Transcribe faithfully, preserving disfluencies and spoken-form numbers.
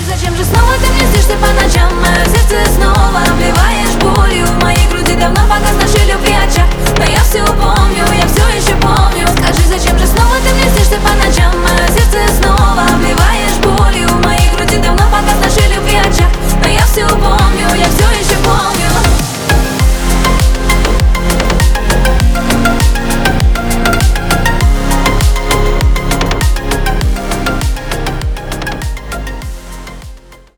Зачем же снова ты мне снишься по ночам? Мое сердце